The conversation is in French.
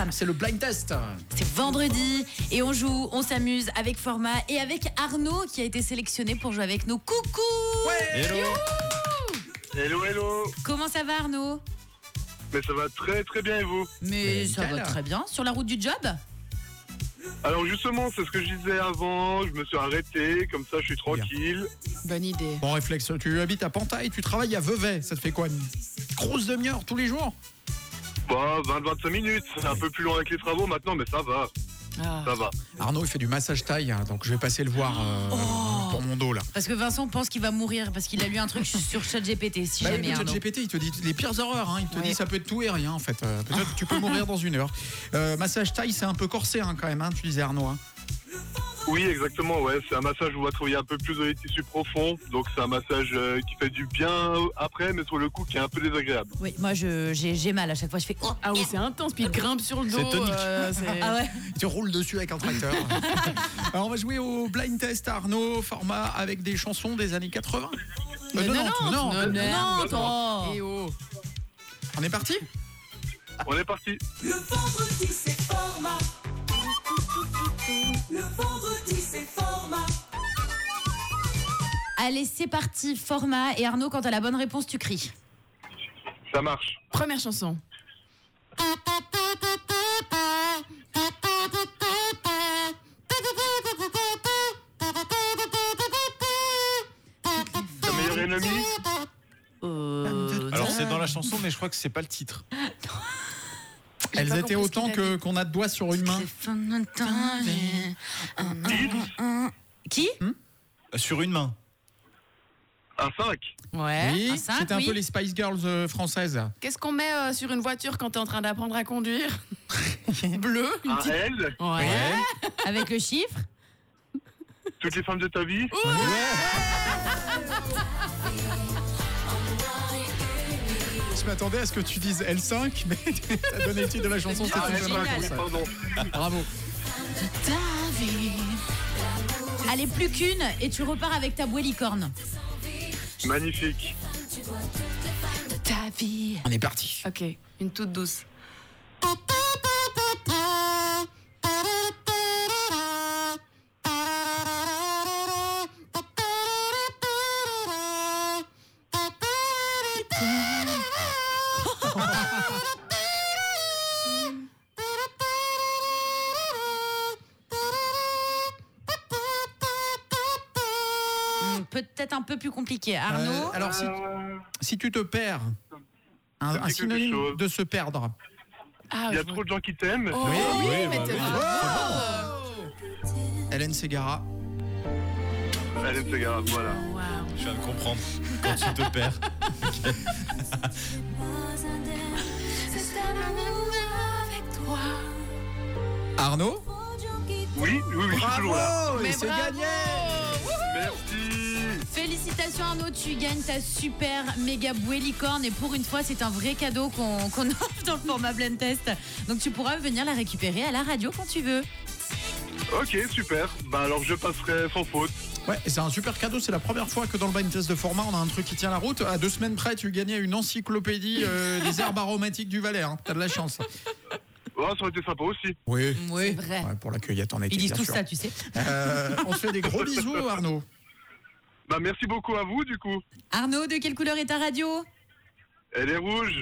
c'est le blind test. C'est vendredi et on joue, on s'amuse avec Format et avec Arnaud qui a été sélectionné pour jouer avec nous. Coucou. Ouais. Hello, hello. Comment ça va Arnaud? Mais ça va très très bien et vous? Mais ça va très bien. Sur la route du job? Alors justement, c'est ce que je disais avant, je me suis arrêté, comme ça je suis tranquille. Bonne idée. Bon réflexe, tu habites à Pantaille, tu travailles à Vevey, ça te fait quoi, une grosse demi-heure tous les jours? Bah, 20-25 minutes, c'est un peu plus loin avec les travaux maintenant, mais ça va. Ça va. Arnaud il fait du massage taille, hein, donc je vais passer le voir pour mon dos là. Parce que Vincent pense qu'il va mourir parce qu'il a lu un truc sur ChatGPT. Si Bah, jamais le Arnaud. ChatGPT il te dit les pires horreurs, hein. Il te dit ça peut être tout et rien en fait. Peut-être que tu peux mourir dans une heure. Massage taille c'est un peu corsé hein, quand même, hein, tu disais Arnaud. Hein. Oui, exactement, ouais. C'est un massage où on va travailler un peu plus dans les tissus profonds. Donc c'est un massage qui fait du bien après, mais sur le coup qui est un peu désagréable. Oui, moi j'ai mal à chaque fois. Je fais. Oh, Ah oui, c'est intense, puis il grimpe sur le dos. C'est tonique. ah ouais. Il te roule dessus avec un tracteur. Alors on va jouer au blind test Arnaud, format avec des chansons des années 80. Non. Et oh. On est parti? On est parti. Le vendredi c'est Format. Le vendredi c'est Format. Allez, c'est parti, Format. Et Arnaud, quand t'as la bonne réponse, tu cries. Ça marche. Première chanson. Le meilleur ennemi. Alors c'est dans la chanson, mais je crois que c'est pas le titre. Elles pas étaient compris ce autant qu'il a qu'on a de doigts sur une main. Qui? Sur une main. Un 5. Ouais. Oui, un cinq, c'était un oui. peu les Spice Girls françaises. Qu'est-ce qu'on met sur une voiture quand t'es en train d'apprendre à conduire? Bleu. Une Un petite... L. Ouais. Avec le chiffre? Toutes les femmes de ta vie. Je m'attendais à ce que tu dises L5, mais t'as donné le titre de la chanson, c'était une bonne génial. réponse. Pardon. Bravo. Allez, plus qu'une et tu repars avec ta bouée licorne. Magnifique. Ta vie. On est parti. Ok, une toute douce. Peut-être un peu plus compliqué. Arnaud? Alors si tu te perds, un dit quelque synonyme chose. de se perdre. Ah, Il y a je trop de gens qui t'aiment. Oh, oui, mais t'es Hélène Ségara. Allez, c'est grave, voilà. Je viens de comprendre. Quand tu te perds. Arnaud. Oui, je suis toujours là. Bravo, et Mais c'est bravo. gagné. Merci. Félicitations Arnaud, tu gagnes ta super méga bouée licorne et pour une fois c'est un vrai cadeau qu'on offre dans le format Blind Test. Donc tu pourras venir la récupérer à la radio quand tu veux. Ok, super. Bah alors je passerai sans faute. Ouais, et c'est un super cadeau, c'est la première fois que dans le blind test de format on a un truc qui tient la route. À 2 semaines près tu gagnais une encyclopédie des herbes aromatiques du Valais, hein. T'as de la chance. Oh, ça aurait été sympa aussi. Oui. Oui, vrai. Ouais, pour la cueillette en été, Ils disent bien tout sûr. ça, tu sais. On se fait des gros bisous Arnaud. Bah merci beaucoup à vous du coup. Arnaud, de quelle couleur est ta radio? Elle est rouge.